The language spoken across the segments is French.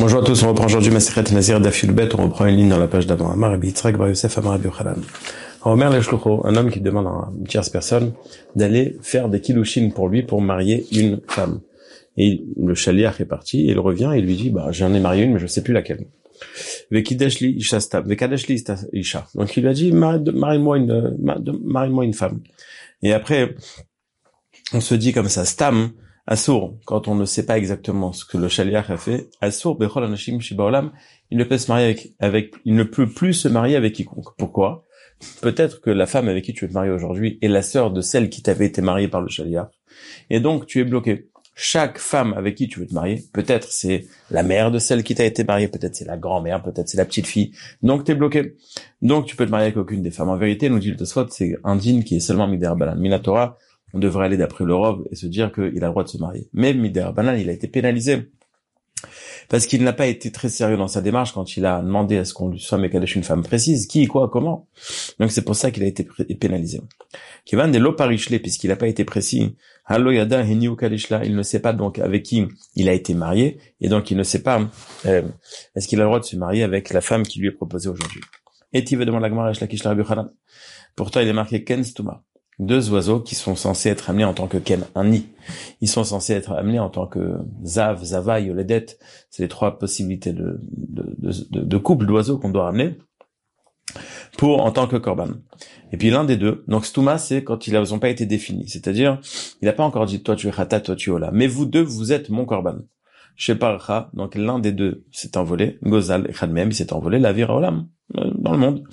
Bonjour à tous, on reprend aujourd'hui Masechet Nazir Daf Yud, on reprend une ligne dans la page d'avant. Amar Rabbi Yitzhak Bar Yosef Amar Rabbi Yochanan. Omer Leshlucho, un homme qui demande à une tierce personne d'aller faire des kiddushin pour lui pour marier une femme. Et le shaliach est parti, et il revient et il lui dit, j'en ai marié une, mais je sais plus laquelle. Vekideshli Isha Stam, Vekadeshli Isha. Donc il lui a dit, marie-moi une femme. Et après, on se dit comme ça, Stam, Assour, quand on ne sait pas exactement ce que le shaliach a fait, Assour, Bechol Anashim Shibaolam, il ne peut se marier il ne peut plus se marier avec quiconque. Pourquoi? Peut-être que la femme avec qui tu veux te marier aujourd'hui est la sœur de celle qui t'avait été mariée par le shaliach. Et donc, tu es bloqué. Chaque femme avec qui tu veux te marier, peut-être c'est la mère de celle qui t'a été mariée, peut-être c'est la grand-mère, peut-être c'est la petite fille. Donc, t'es bloqué. Donc, tu peux te marier avec aucune des femmes. En vérité, nous dit le Tosfot, c'est un din qui est seulement Midar Balan. Minatora, on devrait aller d'après le Rov et se dire qu'il a le droit de se marier. Mais Midar Banan, il a été pénalisé parce qu'il n'a pas été très sérieux dans sa démarche quand il a demandé à ce qu'on lui soit mékadesh une femme précise, qui, quoi, comment. Donc c'est pour ça qu'il a été pénalisé. Kivan de l'oparishle, puisqu'il n'a pas été précis, Hallo Yada Heniu Kalishla, il ne sait pas donc avec qui il a été marié, et donc il ne sait pas est-ce qu'il a le droit de se marier avec la femme qui lui est proposée aujourd'hui. Et tu veux demander la Gemara Esh Lakish Rabbi Yochanan. Pourtant il est marqué Ken Stuma. Deux oiseaux qui sont censés être amenés en tant que ken, un nid. Ils sont censés être amenés en tant que zav, zava, yoledet. C'est les trois possibilités de couple d'oiseaux qu'on doit ramener en tant que korban. Et puis l'un des deux, donc stuma, c'est quand ils n'ont pas été définis. C'est-à-dire, il n'a pas encore dit, toi tu es chata, toi tu es ola. Mais vous deux, vous êtes mon korban. Sheparcha, donc l'un des deux s'est envolé. Gozal, et Chadmem, il s'est envolé. La vira olam, dans le monde.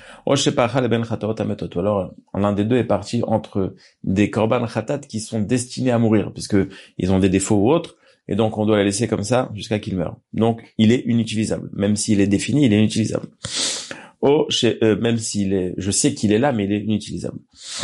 Alors, l'un des deux est parti entre des korban khatat qui sont destinés à mourir, puisque ils ont des défauts ou autres, et donc on doit les laisser comme ça jusqu'à qu'ils meurent. Donc, il est inutilisable. Même s'il est défini, il est inutilisable. Même je sais qu'il est là, mais il est inutilisable.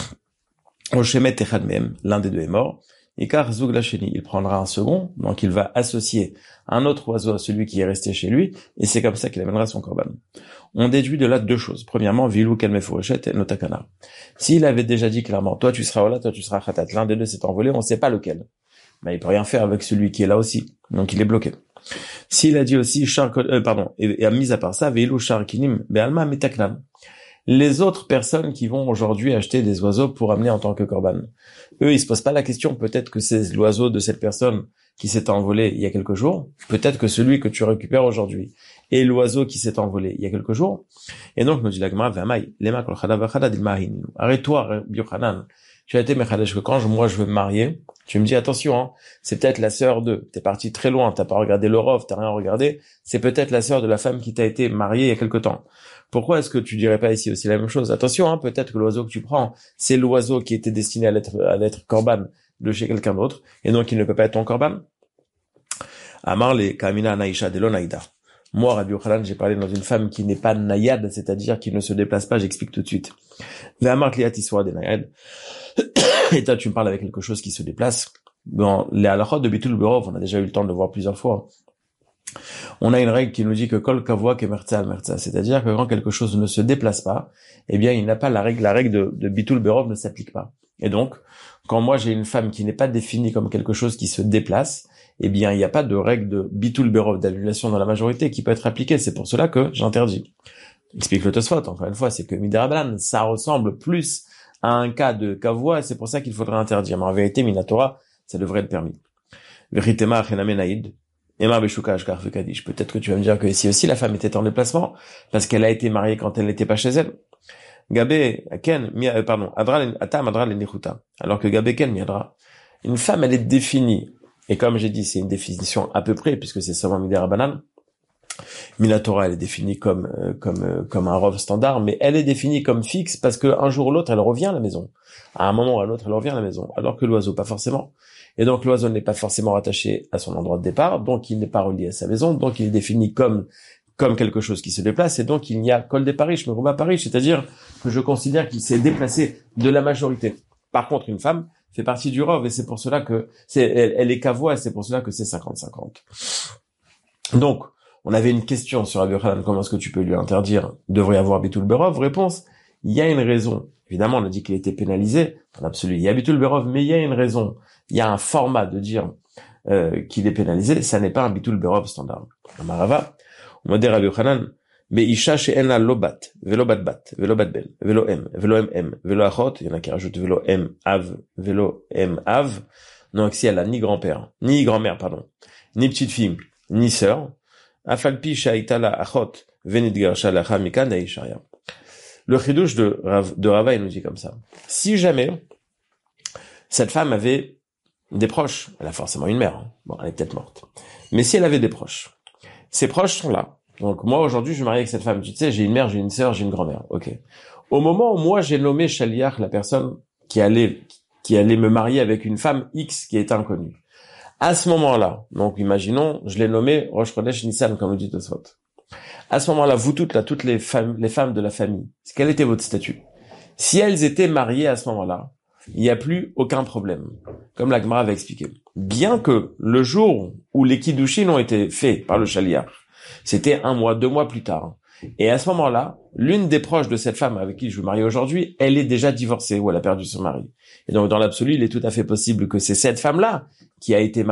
L'un des deux est mort. Et car Zoug Lacheni, il prendra un second, donc il va associer un autre oiseau à celui qui est resté chez lui, et c'est comme ça qu'il amènera son korban. On déduit de là deux choses. Premièrement, Vilou Kelmefourichet et Notakana. S'il avait déjà dit clairement, toi tu seras Ola, toi tu seras Khatat, l'un des deux s'est envolé, on ne sait pas lequel. Mais il peut rien faire avec celui qui est là aussi. Donc il est bloqué. S'il a dit aussi, et mis à part ça, Vilou Sharkinim, Be'alma Metaknan. Les autres personnes qui vont aujourd'hui acheter des oiseaux pour amener en tant que korban, eux, ils se posent pas la question, peut-être que c'est l'oiseau de cette personne qui s'est envolé il y a quelques jours, peut-être que celui que tu récupères aujourd'hui est l'oiseau qui s'est envolé il y a quelques jours. Et donc, nous dit la Gemara, arrête-toi, Yochanan. Tu as été mechadesh que quand moi je veux me marier, tu me dis attention, c'est peut-être la sœur de, t'es parti très loin, t'as pas regardé le rov, t'as rien regardé, c'est peut-être la sœur de la femme qui t'a été mariée il y a quelque temps. Pourquoi est-ce que tu dirais pas ici aussi la même chose? Attention, peut-être que l'oiseau que tu prends, c'est l'oiseau qui était destiné à l'être korban de chez quelqu'un d'autre, et donc il ne peut pas être ton korban. Amar le kamina naïcha de l'onaïda. Moi, Rabbi Yochanan, j'ai parlé dans une femme qui n'est pas naïade, c'est-à-dire qui ne se déplace pas, j'explique tout de suite. Ve'amar kliatiswa de naïad. Et toi, tu me parles avec quelque chose qui se déplace. Dans les halachot de Bitul Berov, on a déjà eu le temps de le voir plusieurs fois. On a une règle qui nous dit que kol kavua kemertza al mertza, c'est-à-dire que quand quelque chose ne se déplace pas, eh bien, il n'a pas la règle de Bitul Berov ne s'applique pas. Et donc, quand moi j'ai une femme qui n'est pas définie comme quelque chose qui se déplace, eh bien, il n'y a pas de règle de Bitul Berov, d'annulation dans la majorité qui peut être appliquée. C'est pour cela que j'interdis. Explique le Tosfot, encore une fois, c'est que Midarabanan, ça ressemble plus à un cas de kavua, c'est pour ça qu'il faudrait interdire. Mais en vérité, Minatora, ça devrait être permis. Veritema achenamenaïd. Peut-être que tu vas me dire que ici aussi la femme était en déplacement parce qu'elle a été mariée quand elle n'était pas chez elle. Alors que Gabé Ken miadra. Une femme, elle est définie. Et comme j'ai dit, c'est une définition à peu près puisque c'est seulement Midera Banan. Minatora, elle est définie comme un rov standard, mais elle est définie comme fixe parce que un jour ou l'autre, elle revient à la maison. À un moment ou à l'autre, elle revient à la maison. Alors que l'oiseau, pas forcément. Et donc l'oiseau n'est pas forcément rattaché à son endroit de départ, donc il n'est pas relié à sa maison, donc il est défini comme quelque chose qui se déplace, et donc il n'y a kol des parish, mais rouba parish, c'est-à-dire que je considère qu'il s'est déplacé de la majorité. Par contre, une femme fait partie du rov, et c'est pour cela que elle est kavua, et c'est pour cela que c'est 50-50. Donc, on avait une question sur Rabbi Yochanan, comment est-ce que tu peux lui interdire, devrait y avoir bitul berov? Réponse, il y a une raison. Évidemment, on a dit qu'il était pénalisé, en absolu, il y a bitul berov, mais il y a une raison. Il y a un format de dire qu'il est pénalisé, ça n'est pas un bitul berob standard. Amarava, on va dire à Yochanan, Be'isha she'ena lo bat, velo bat bat, velo bat ben, velo em, velo achot, il y en a qui rajoutent velo em av. Donc si elle a ni grand-père, ni grand-mère, pardon, ni petite fille, ni sœur, afalpi sha'itala achot, venidgar shalacha mikan daisharia. Le chidouche de Rava, il nous dit comme ça. Si jamais cette femme avait des proches, elle a forcément une mère, bon, elle est peut-être morte. Mais si elle avait des proches, ses proches sont là. Donc moi aujourd'hui je me marie avec cette femme, tu sais, j'ai une mère, j'ai une sœur, j'ai une grand-mère. OK. Au moment où moi j'ai nommé Shaliach, la personne qui allait me marier avec une femme X qui est inconnue. À ce moment-là, donc imaginons, je l'ai nommé Rosh Chodesh Nissan comme vous dites Tosfot. À ce moment-là, vous toutes les femmes de la famille, quel était votre statut? Si elles étaient mariées à ce moment-là, il n'y a plus aucun problème, comme la Gemara avait expliqué. Bien que le jour où les kiddushin ont été faits par le Shaliach, c'était 1 mois, 2 mois plus tard. Et à ce moment-là, l'une des proches de cette femme avec qui je veux marier aujourd'hui, elle est déjà divorcée ou elle a perdu son mari. Et donc, dans l'absolu, il est tout à fait possible que c'est cette femme-là qui m'a été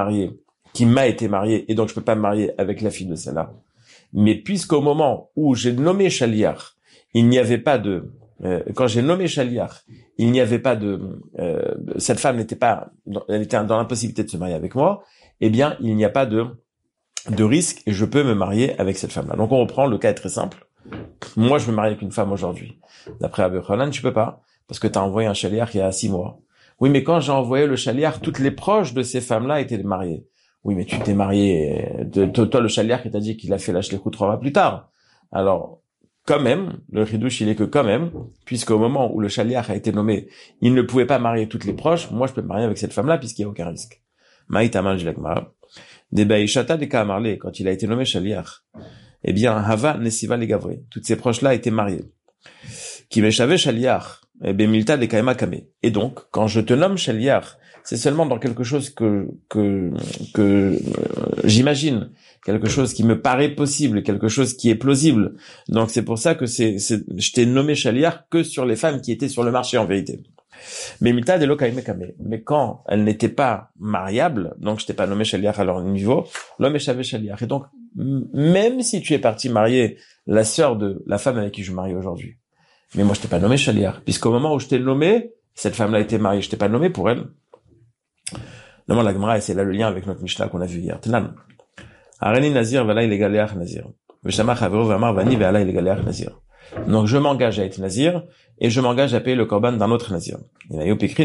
mariée, et donc je peux pas me marier avec la fille de celle-là. Mais puisqu'au moment où j'ai nommé Shaliach, il n'y avait pas de... quand j'ai nommé Shaliach, il n'y avait pas de... cette femme elle était dans l'impossibilité de se marier avec moi, eh bien, il n'y a pas de risque et je peux me marier avec cette femme-là. Donc on reprend, le cas est très simple. Moi, je me marie avec une femme aujourd'hui. D'après Rabbi Yochanan, tu peux pas, parce que tu as envoyé un shaliach il y a 6 mois. Oui, mais quand j'ai envoyé le shaliach, toutes les proches de ces femmes-là étaient mariées. Oui, mais tu t'es marié, toi le shaliach, il t'a dit qu'il a fait la shlichut 3 mois plus tard. Alors, quand même, le ridouche, il est que quand même, puisqu'au moment où le shaliach a été nommé, il ne pouvait pas marier toutes les proches, moi je peux me marier avec cette femme-là puisqu'il n'y a aucun risque. Maïtaman Jilagmara. Des Baïchata des Kaamarlé, quand il a été nommé Shaliach, eh bien, Hava Nesiva les Gavri, toutes ces proches-là étaient mariées. Qui m'échavait Shaliach, eh bien, Milta des Kaema Kame. Et donc, quand je te nomme Shaliach, c'est seulement dans quelque chose que j'imagine, quelque chose qui me paraît possible, quelque chose qui est plausible. Donc, c'est pour ça que je t'ai nommé Shaliach que sur les femmes qui étaient sur le marché, en vérité. Mais Milta de Lokaime Kame. Mais quand elle n'était pas mariable, donc je t'ai pas nommé Shaliach à leur niveau, l'homme échavé Shaliach. Et donc, même si tu es parti marier la sœur de la femme avec qui je me marie aujourd'hui, mais moi je t'ai pas nommé Shaliach, puisqu'au moment où je t'ai nommé, cette femme-là était mariée, je t'ai pas nommé pour elle. Non, la Gemara, et c'est là le lien avec notre Mishnah qu'on a vu hier. Tenan. Areni Nazir, Vala il est Galéach Nazir. Veshama Chavero Vamar Vani Vala il est Galéach Nazir. Donc je m'engage à être nazir et je m'engage à payer le korban d'un autre nazir. On a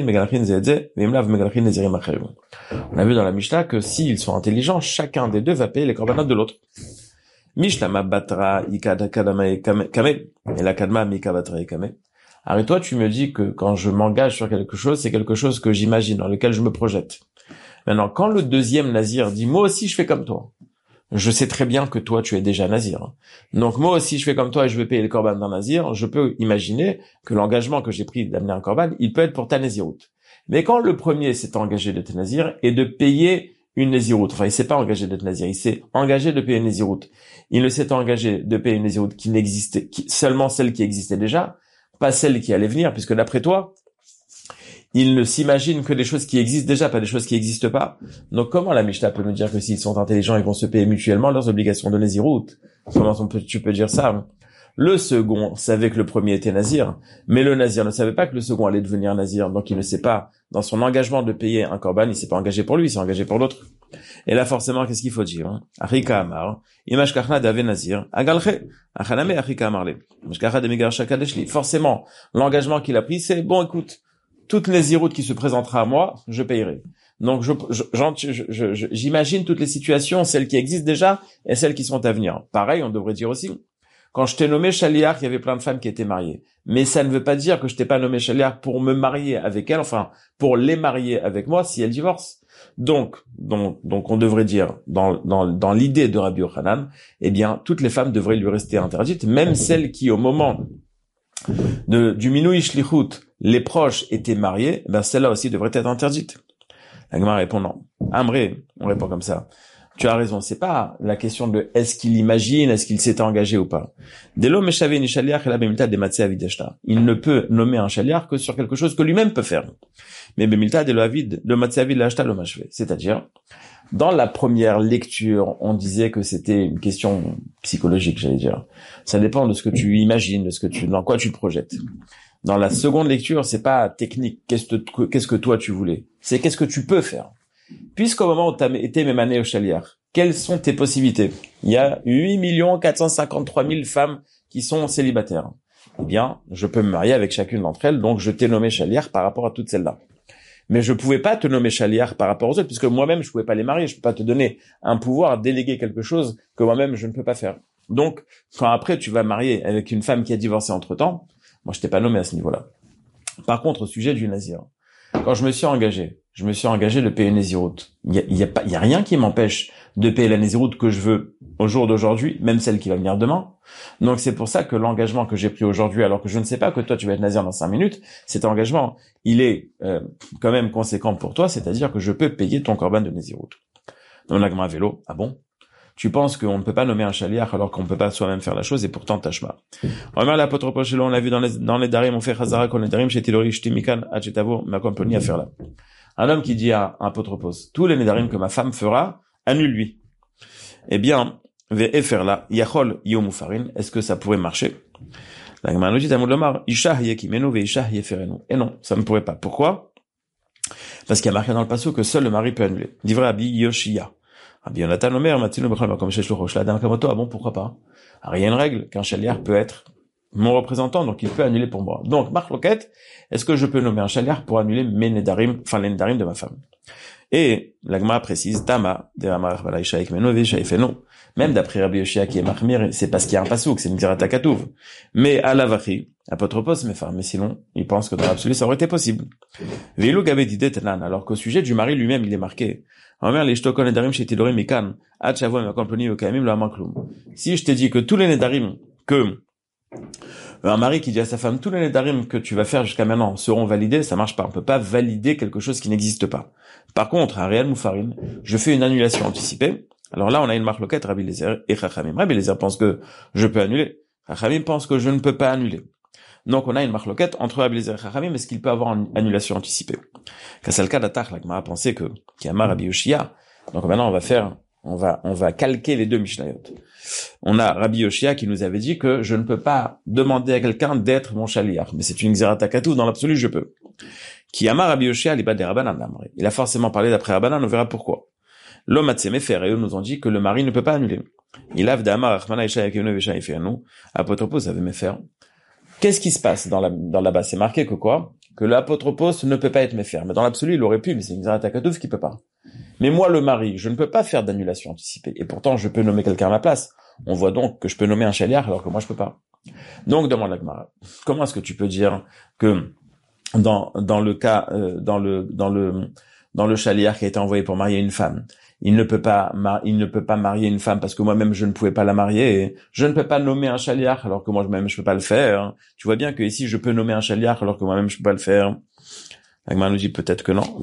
vu dans la Mishnah que s'ils sont intelligents, chacun des deux va payer les korbanot de l'autre. Mishlama batra ikadakadama kame et la kadma mikabatra kame. Alors toi tu me dis que quand je m'engage sur quelque chose, c'est quelque chose que j'imagine, dans lequel je me projette. Maintenant, quand le deuxième nazir dit moi aussi je fais comme toi, je sais très bien que toi, tu es déjà nazir. Donc moi aussi, je fais comme toi et je vais payer le korban d'un nazir. Je peux imaginer que l'engagement que j'ai pris d'amener un korban, il peut être pour ta naziroute. Mais quand le premier s'est engagé d'être nazir et de payer une naziroute, enfin il s'est pas engagé d'être nazir, il s'est engagé de payer une naziroute. Il ne s'est engagé de payer une naziroute qui n'existait, seulement celle qui existait déjà, pas celle qui allait venir, puisque d'après toi, il ne s'imagine que des choses qui existent déjà, pas des choses qui n'existent pas. Donc comment la Mishnah peut nous dire que s'ils sont intelligents, ils vont se payer mutuellement leurs obligations de naziroute? Comment tu peux dire ça? Le second savait que le premier était nazir, mais le nazir ne savait pas que le second allait devenir nazir, donc il ne sait pas, dans son engagement de payer un korban, il s'est pas engagé pour lui, il s'est engagé pour l'autre. Et là, forcément, qu'est-ce qu'il faut dire? Achika Amar, Imash Kachna Dave Nazir, Agalche, Achaname Achika Amarle, Imash Kachna Demigar Shakadeshli. Forcément, l'engagement qu'il a pris, c'est, bon, écoute, toute naziroute qui se présentera à moi, je payerai. Donc, j'imagine toutes les situations, celles qui existent déjà et celles qui sont à venir. Pareil, on devrait dire aussi, quand je t'ai nommé Shaliach, il y avait plein de femmes qui étaient mariées. Mais ça ne veut pas dire que je t'ai pas nommé Shaliach pour me marier avec elles, enfin, pour les marier avec moi si elles divorcent. Donc, on devrait dire, dans l'idée de Rabbi Yochanan, eh bien, toutes les femmes devraient lui rester interdites, même celles qui, au moment du Minui Shlichut, les proches étaient mariés, ben, celles-là aussi devraient être interdites. La Gemara répond non. Amré, on répond comme ça. Tu as raison, c'est pas la question de est-ce qu'il imagine, est-ce qu'il s'est engagé ou pas. Il ne peut nommer un shaliach que sur quelque chose que lui-même peut faire. Mais bemilta de l'avid de matzavid l'ashta lo mashve, c'est-à-dire Dans la première lecture, on disait que c'était une question psychologique, j'allais dire. Ça dépend de ce que tu imagines, dans quoi tu te projettes. Dans la seconde lecture, c'est pas technique. Qu'est-ce que toi tu voulais? C'est qu'est-ce que tu peux faire? Puisqu'au moment où tu as été mémané au chaliar, quelles sont tes possibilités? Il y a 8 453 000 femmes qui sont célibataires. Eh bien, je peux me marier avec chacune d'entre elles, donc je t'ai nommé chaliar par rapport à toutes celles-là. Mais je pouvais pas te nommer chaliar par rapport aux autres, puisque moi-même, je pouvais pas les marier. Je peux pas te donner un pouvoir, déléguer quelque chose que moi-même, je ne peux pas faire. Donc, quand après, tu vas marier avec une femme qui a divorcé entre-temps, moi, je t'ai pas nommé à ce niveau-là. Par contre, au sujet du nazir, quand je me suis engagé de payer une naziroute. Il y a rien qui m'empêche de payer la naziroute que je veux au jour d'aujourd'hui, même celle qui va venir demain. Donc c'est pour ça que l'engagement que j'ai pris aujourd'hui, alors que je ne sais pas que toi tu vas être nazir dans 5 minutes, cet engagement, il est quand même conséquent pour toi, c'est-à-dire que je peux payer ton korban de naziroute. Donc l'agma vélo, ah bon? Tu penses qu'on ne peut pas nommer un chaliar alors qu'on ne peut pas soi-même faire la chose et pourtant tashma. Remarque l'apôtre Paul, on l'a vu dans les darim, on fait chazara kon les darim chez Tilori shtimikan achetavo ma compagnie à faire là. Un homme qui dit à un apotropos, tous les nedarim que ma femme fera, annule-lui. Eh bien, faire là, yachol yomufarin, est-ce que ça pourrait marcher? La Gemara nous dit, Isha yekimenu ve Isha yeferenu. Et non, ça ne pourrait pas. Pourquoi? Parce qu'il y a marqué dans le passage que seul le mari peut annuler. Livre Rabbi Yoshia. Rabbi Yonatan Omer, Matinu Bechol comme chez Shloch Shla Dan Kamoto. Ah bon, pourquoi pas? Alors, il y a une règle qu'un chaliar peut être mon représentant, donc il peut annuler pour moi. Donc, Marc Loquette, est-ce que je peux nommer un chaliar pour annuler mes nedarim, enfin les nedarim de ma femme? Et l'agma précise, Tama, même d'après Rabbi Yoshia qui est Mahmir, c'est parce qu'il y a un pasouk, c'est une Xerata Katouv. Mais à l'avachi, apotropos, mais sinon, il pense que dans l'absolu, ça aurait été possible. Alors qu'au sujet du mari lui-même, il est marqué. Si je t'ai dit que tous les nedarim, un mari qui dit à sa femme, tous les nedarim que tu vas faire jusqu'à maintenant seront validés, ça marche pas. On peut pas valider quelque chose qui n'existe pas. Par contre, à Réal Moufarine, je fais une annulation anticipée. Alors là, on a une marque loquette, Rabbi Eliezer et Chachamim. Rabbi Eliezer pense que je peux annuler. Chachamim pense que je ne peux pas annuler. Donc, on a une marque loquette entre Rabbi Eliezer et Chachamim. Est-ce qu'il peut avoir une annulation anticipée? Kassalka Datach, l'Agma a pensé que, Kiyama Rabbi Yoshia. Donc maintenant, on va calquer les deux Mishnayot. On a Rabbi Yoshia qui nous avait dit que je ne peux pas demander à quelqu'un d'être mon chaliar. Mais c'est une Xerata Katou, dans l'absolu, je peux. Kiyama Rabbi Yoshia, l'ibad des Rabbanan. Il a forcément parlé d'après Rabbanan, on verra pourquoi. L'homme Atsemefer, et eux nous ont dit que le mari ne peut pas annuler. Il a v'damar achmana isha yakenu vesha ifenu. Apotropos avait méfer. Qu'est-ce qui se passe dans la base? C'est marqué que quoi? Que l'apotropos ne peut pas être méfer. Mais dans l'absolu, il aurait pu, mais c'est une Xerata Katouf qui peut pas. Mais moi, le mari, je ne peux pas faire d'annulation anticipée. Et pourtant, je peux nommer quelqu'un à ma place. On voit donc que je peux nommer un chaliar alors que moi, je peux pas. Donc, demande la Gemara. Comment est-ce que tu peux dire que dans le chaliar qui a été envoyé pour marier une femme, il ne peut pas marier une femme parce que moi-même je ne pouvais pas la marier, et je ne peux pas nommer un chaliar alors que moi-même je peux pas le faire. Tu vois bien que ici je peux nommer un chaliar alors que moi-même je peux pas le faire. L'Agma nous dit peut-être que non.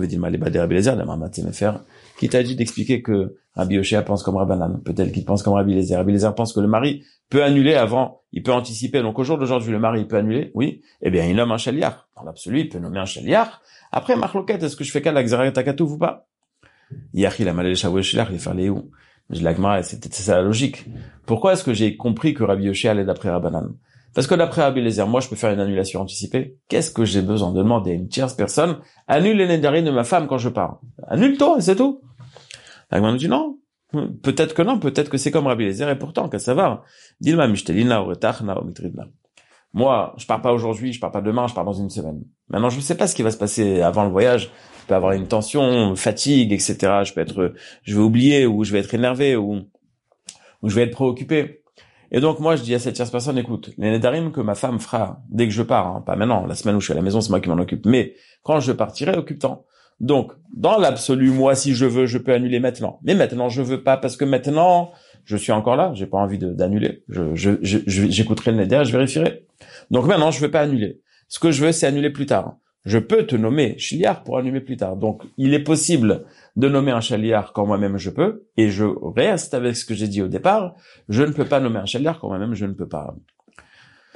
Qui t'a dit d'expliquer que Rabbi Yoshia pense comme Rabbanan? Peut-être qu'il pense comme Rabbi Eliezer. Rabbi Eliezer pense que le mari peut annuler avant, il peut anticiper. Donc au jour d'aujourd'hui, le mari il peut annuler, oui. Eh bien, il nomme un chaliar. Dans l'absolu, il peut nommer un chaliar. Après, Marloquette, est-ce que je fais qu'à la Xerata Katouv ou pas? Yachi la malé chavoué chaliar, il fallait où? L'Agma, c'était ça la logique. Pourquoi est-ce que j'ai compris que Rabbi Yoshia allait d'après Rabbanan? Parce que d'après Rabbi Eliezer, moi, je peux faire une annulation anticipée. Qu'est-ce que j'ai besoin de demander à une tierce personne? Annule les nedarim de ma femme quand je pars. Annule-toi, c'est tout. L'Agma nous dit non. Peut-être que non, peut-être que c'est comme Rabbi Eliezer, et pourtant, qu'à savoir. Dilma mishtelina ou retachna ou mitridna. Moi, je pars pas aujourd'hui, je pars pas demain, je pars dans une semaine. Maintenant, je ne sais pas ce qui va se passer avant le voyage. Je peux avoir une tension, fatigue, etc. Je vais oublier, ou je vais être énervé, ou je vais être préoccupé. Et donc, moi, je dis à cette tierce personne, écoute, les nedarim que ma femme fera dès que je pars, pas maintenant, la semaine où je suis à la maison, c'est moi qui m'en occupe, mais quand je partirai, occupe-t'en. Donc, dans l'absolu, moi, si je veux, je peux annuler maintenant. Mais maintenant, je veux pas, parce que maintenant, je suis encore là, j'ai pas envie d'annuler. J'écouterai le neder, je vérifierai. Donc maintenant, je veux pas annuler. Ce que je veux, c'est annuler plus tard. Je peux te nommer chaliar pour annuler plus tard. Donc, il est possible de nommer un chaliar quand moi-même je peux, et je reste avec ce que j'ai dit au départ, je ne peux pas nommer un chaliar quand moi-même je ne peux pas.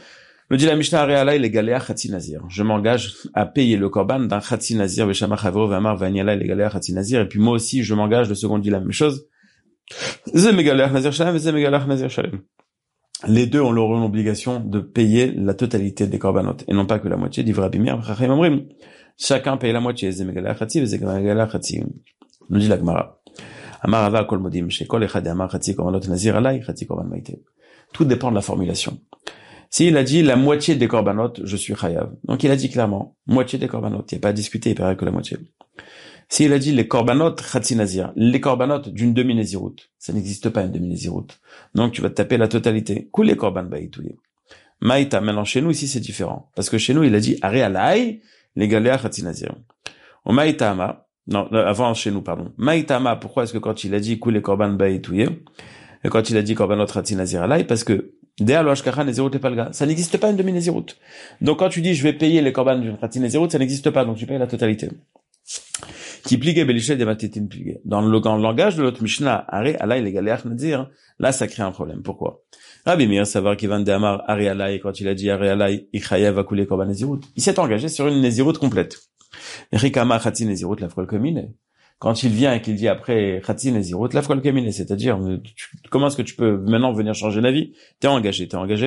Nous dit la Mishnah Arealai les galéa Khatsi Nazir. Je m'engage à payer le korban d'un Khatsi Nazir, Veshama Chavro, Vamar, Vaniala les galéa Khatsi Nazir. Et puis moi aussi, je m'engage, le second dit la même chose. Zem galéa Nazir Shalem, Zem galéa Nazir Shalem. Les deux ont leur obligation de payer la totalité des korbanot, et non pas que la moitié, dit Rabbi Meir, Chachamim Omrim. Chacun paye la moitié, Zem galéa Khatsi, Zem galéa Khatsi. Nous dit la Gemara. Amar Ava Kol Modim, Shekol Echad Amar Khatsi Korbanot Nazir Alai, Khatsi Korban Maite. Tout dépend de la formulation. S'il a dit la moitié des korbanot, je suis chayav. Donc il a dit clairement, moitié des korbanot. Il n'y a pas à discuter, il paraît que la moitié. S'il a dit les korbanot khatsi nazir, les korbanot d'une demi-nézirout, ça n'existe pas une demi-nézirout. Donc tu vas te taper la totalité. Kou les korban baïtouye. Maïta, maintenant chez nous ici c'est différent. Parce que chez nous il a dit are alai, les galéa khatsi nazir. Au maïta ama, non, avant chez nous, pardon. Maïta ama, pourquoi est-ce que quand il a dit kou les korban baïtouye, et quand il a dit korbanot khatsi nazir alai, parce que ça n'existe pas une demi-nézirout. Donc quand tu dis je vais payer les korban d'une khatsi nézirout, ça n'existe pas, donc tu payes la totalité. Qui pligue belishe de matitin pligue. Dans le langage de l'autre Mishnah, are alai les galéach nazir, là ça crée un problème. Pourquoi? Rabbi Meir, savoir qu'il vend de Amar, are alai, quand il a dit are alai, ichayev va couler korban nézirout. Il s'est engagé sur une nézirout complète. Rikama khatsi nézirout la frol komine. Quand il vient et qu'il dit après Khatsi Nezirut, la frol kamine, c'est-à-dire comment est-ce que tu peux maintenant venir changer la vie? T'es engagé.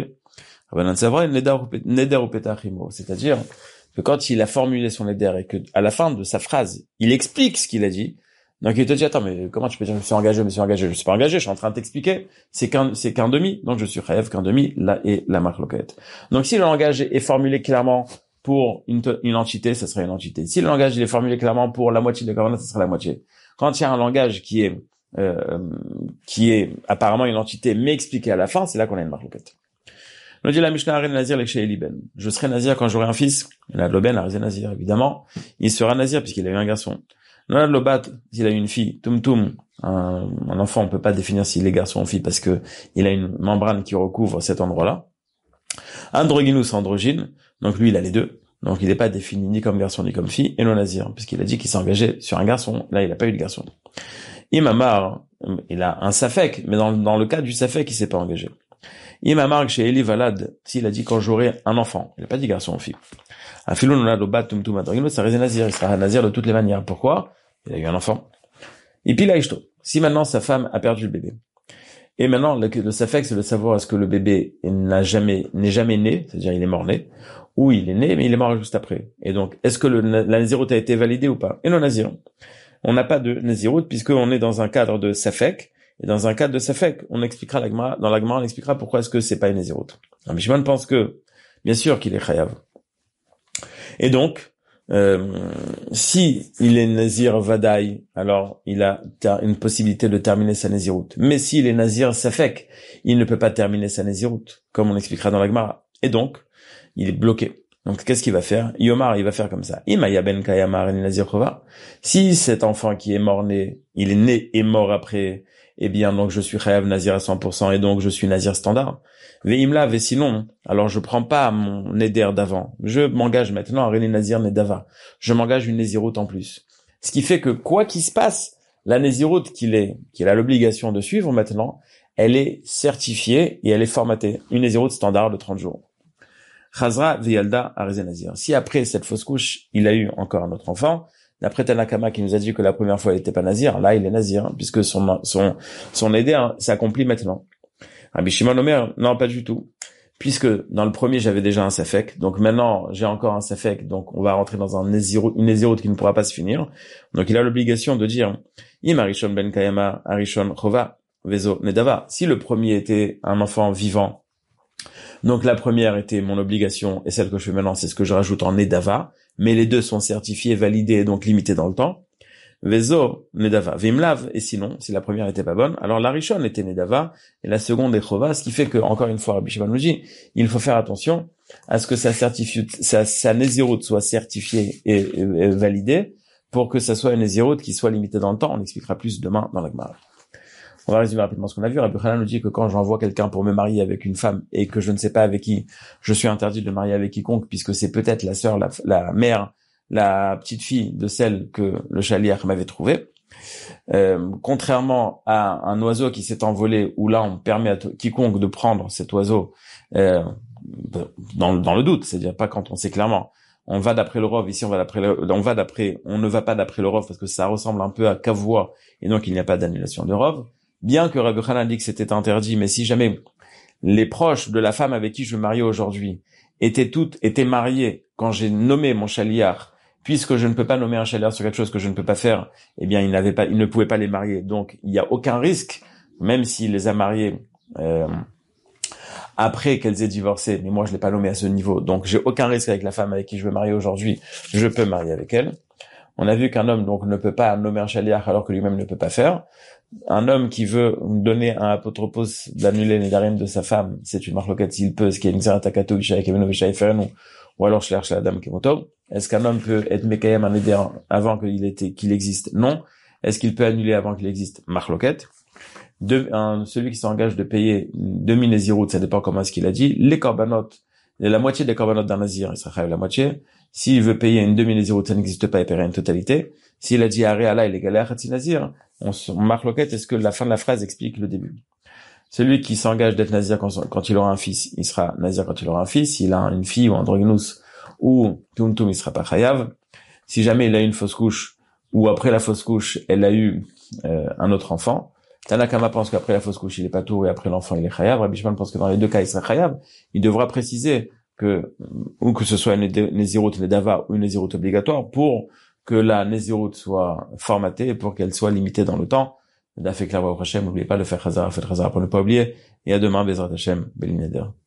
C'est-à-dire que quand il a formulé son neder et que à la fin de sa phrase, il explique ce qu'il a dit. Donc il te dit attends mais comment tu peux dire je suis engagé, je suis pas engagé, je suis en train de t'expliquer, c'est qu'un demi, donc je suis chayav qu'un demi, là est la marloquette. Donc si le langage est formulé clairement pour une entité, ça serait une entité. Si le langage il est formulé clairement pour la moitié des korbanot, ça serait la moitié. Quand il y a un langage qui est apparemment une entité mais expliqué à la fin, c'est là qu'on a une marloquette. Nous dit la Mishnah Aré Nazir le Sheeli Ben. Je serai Nazir quand j'aurai un fils. La Loben a Nazir évidemment. Il sera Nazir puisqu'il a eu un garçon. La Lobat, s'il a eu une fille, Tum un enfant, on peut pas définir s'il est garçon ou fille parce que il a une membrane qui recouvre cet endroit-là. Androgynous, androgyne. Donc lui, il a les deux. Donc il n'est pas défini ni comme garçon ni comme fille. Et non Nazir, puisqu'il a dit qu'il s'est engagé sur un garçon. Là, il n'a pas eu de garçon. Imamar, il a un safek, mais dans le cas du safek, il s'est pas engagé. Imamar chez Eli Valad, s'il a dit quand j'aurai un enfant, il n'a pas dit garçon ou fille. Afilon on a l'obat tum adrino, ça reste Nazir, il sera Nazir de toutes les manières. Pourquoi? Il a eu un enfant. Et puis là, si maintenant sa femme a perdu le bébé. Et maintenant, le safek, c'est de savoir est-ce que le bébé n'est jamais né, c'est-à-dire il est mort-né, ou il est né, mais il est mort juste après. Et donc, est-ce que la Nazirout a été validée ou pas? Et non Nazir. On n'a pas de Nazirout puisqu'on est dans un cadre de safek, et dans un cadre de safek, on expliquera dans la Gemara, on expliquera pourquoi est-ce que c'est pas une Nazirout. Alors, Mishman pense que, bien sûr qu'il est chayav. Et donc, si il est Nazir Vadaï, alors il a une possibilité de terminer sa Nazirout. Mais s'il est Nazir Safek, il ne peut pas terminer sa Nazirout, comme on expliquera dans la Gemara. Et donc, il est bloqué. Donc, qu'est-ce qu'il va faire? Yomar, il va faire comme ça. Imaya ben Kayamar en Nazir Chova. Si cet enfant qui est mort-né, il est né et mort après, eh bien, donc je suis Chayav Nazir à 100% et donc je suis Nazir standard. Veimla, ve sinon, alors je prends pas mon Neder d'avant. Je m'engage maintenant à René Nazir Nedava. Je m'engage une Nézirout en plus. Ce qui fait que quoi qu'il se passe, la Nézirout qu'il a l'obligation de suivre maintenant, elle est certifiée et elle est formatée. Une Nézirout standard de 30 jours. Chazra Veyalda Arezé Nazir. Si après cette fausse couche, il a eu encore un autre enfant, d'après Tanakama qui nous a dit que la première fois il n'était pas Nazir, là il est Nazir, puisque son Neder s'accomplit maintenant. Rabbi Shimon Omer, non pas du tout. Puisque dans le premier j'avais déjà un safek, donc maintenant j'ai encore un safek, donc on va rentrer dans une Nézirout qui ne pourra pas se finir. Donc il a l'obligation de dire Im Arishon ben Kayama Arishon Chova Vezo Nedava. Si le premier était un enfant vivant, donc la première était mon obligation et celle que je fais maintenant c'est ce que je rajoute en Nedava, mais les deux sont certifiés, validés et donc limités dans le temps. Vezo Nedava, Vimlav, et sinon, si la première était pas bonne, alors la Rishon était Nedava, et la seconde est Chova, ce qui fait que, encore une fois, Rabbi Shimon nous dit, il faut faire attention à ce que sa Nézirout soit certifiée et validée, pour que ça soit une Nézirout qui soit limitée dans le temps. On expliquera plus demain dans la Gemara. On va résumer rapidement ce qu'on a vu. Rabbi Hanan nous dit que quand j'envoie quelqu'un pour me marier avec une femme, et que je ne sais pas avec qui, je suis interdit de me marier avec quiconque, puisque c'est peut-être la sœur, la mère, la petite fille de celle que le chaliach m'avait trouvée. Contrairement à un oiseau qui s'est envolé, où là on permet à quiconque de prendre cet oiseau dans le doute, c'est-à-dire pas quand on sait clairement. On va d'après le Rov, ici on ne va pas d'après le Rov parce que ça ressemble un peu à Kavua et donc il n'y a pas d'annulation de Rov. Bien que Rabbi Yochanan dit que c'était interdit, mais si jamais les proches de la femme avec qui je me marie aujourd'hui étaient mariés quand j'ai nommé mon chaliar, puisque je ne peux pas nommer un chaliar sur quelque chose que je ne peux pas faire, eh bien, il ne pouvait pas les marier. Donc, il n'y a aucun risque, même s'il les a mariés, après qu'elles aient divorcé. Mais moi, je l'ai pas nommé à ce niveau. Donc, j'ai aucun risque avec la femme avec qui je veux marier aujourd'hui. Je peux marier avec elle. On a vu qu'un homme, donc, ne peut pas nommer un chaliar alors que lui-même ne peut pas faire. Un homme qui veut donner un apotropos d'annuler les darim de sa femme, c'est une marloquette s'il peut, ce qui est une zeratakato, ou alors je cherche la dame kemoto. Est-ce qu'un homme peut être mekayem un éder avant qu'il existe? Non. Est-ce qu'il peut annuler avant qu'il existe? Marloquette. Celui qui s'engage de payer 2000 nézirut, ça dépend comment est-ce qu'il a dit. Les corbanotes, la moitié des corbanotes d'un nazir, il sera la moitié. S'il veut payer une 2000 nézirut, ça n'existe pas, il paierait une totalité. S'il a dit Aréala, il est galère à nazir. On marque loquette, est-ce que la fin de la phrase explique le début? Celui qui s'engage d'être nazir quand il aura un fils, il sera nazir quand il aura un fils. S'il a une fille ou un drognous ou tumtum, il sera pas chayav. Si jamais il a une fausse couche ou après la fausse couche, elle a eu un autre enfant, Tanakama pense qu'après la fausse couche, il est pas tour et après l'enfant, il est chayav. Rabbi Shimon pense que dans les deux cas, il sera chayav. Il devra préciser ou que ce soit une nézirut nedava ou une nézirut obligatoire pour que la nézirut soit formatée et pour qu'elle soit limitée dans le temps. D'afek la voix au Hashem, n'oubliez pas de faire chazara, faites chazara pour ne pas oublier. Et à demain, Bezrat Hashem, Belineder.